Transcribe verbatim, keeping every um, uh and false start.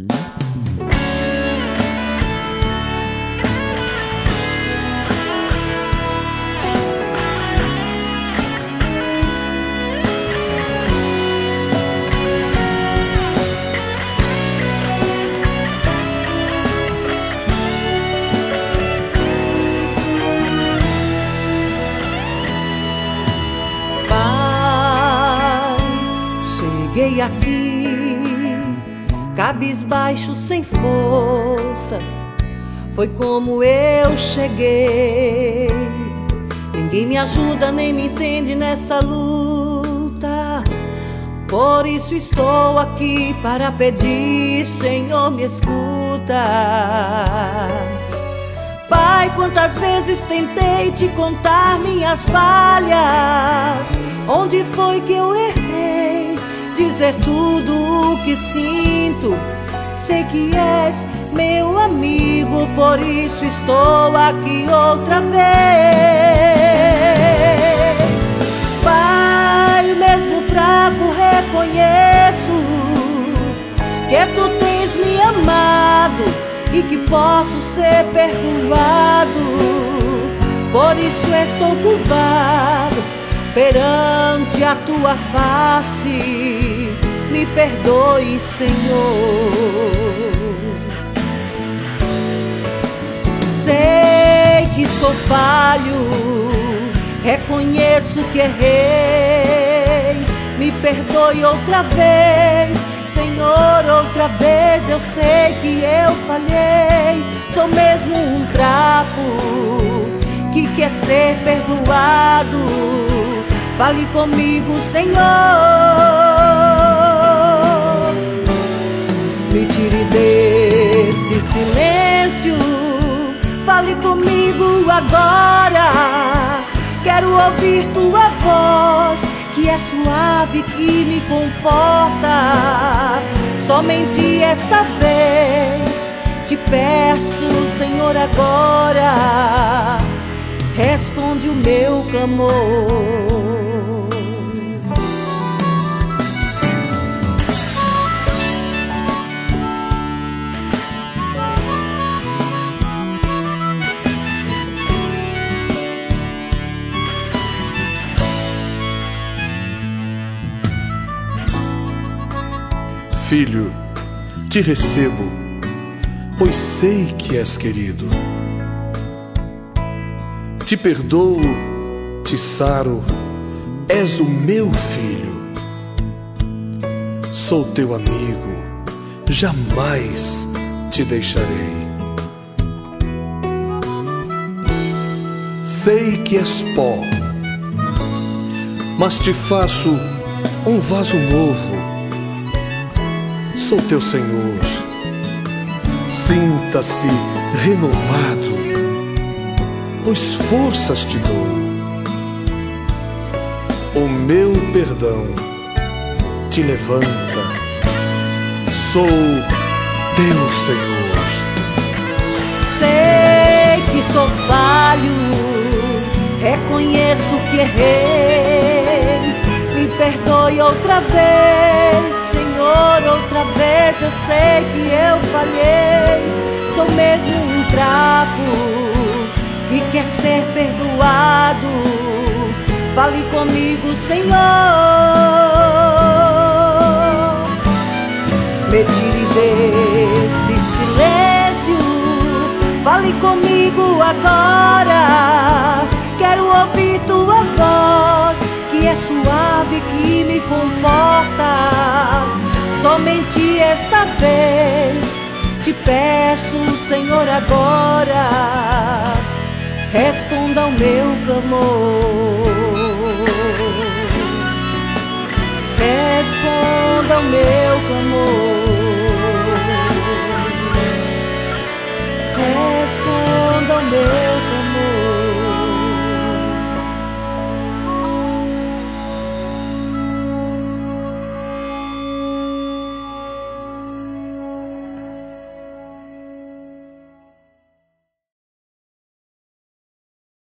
Cheguei aqui, cabisbaixo, sem forças. Foi como eu cheguei. Ninguém me ajuda nem me entende nessa luta. Por isso estou aqui para pedir, Senhor, me escuta. Pai, quantas vezes tentei te contar minhas falhas. Onde foi que eu errei? Dizer tudo o que sinto. Sei que és meu amigo, por isso estou aqui outra vez. Pai, mesmo fraco reconheço que tu tens me amado e que posso ser perdoado. Por isso estou curvado perante a tua face. Me perdoe, Senhor. Sei que sou falho, reconheço que errei. Me perdoe outra vez, Senhor, outra vez. Eu sei que eu falhei. Sou mesmo um trapo que quer ser perdoado. Fale comigo, Senhor. Me tire desse silêncio. Fale comigo agora. Quero ouvir tua voz, que é suave, que me conforta. Somente esta vez te peço, Senhor, agora. Responde o meu clamor. Filho, te recebo, pois sei que és querido. Te perdoo, te saro, és o meu filho. Sou teu amigo, jamais te deixarei. Sei que és pó, mas te faço um vaso novo. Sou teu Senhor, sinta-se renovado, pois forças te dou. O meu perdão te levanta. Sou teu Senhor. Sei que sou falho, reconheço que errei. Me perdoe outra vez, Senhor, outra vez. Eu sei que eu falhei. Sou mesmo um trapo que quer ser perdoado. Fale comigo, Senhor. Me tire desse silêncio. Fale comigo agora. Quero ouvir tua voz, que é suave, que me conforta. Somente esta vez te peço, Senhor, agora. Responda ao meu clamor. Responda ao meu clamor. Responda ao meu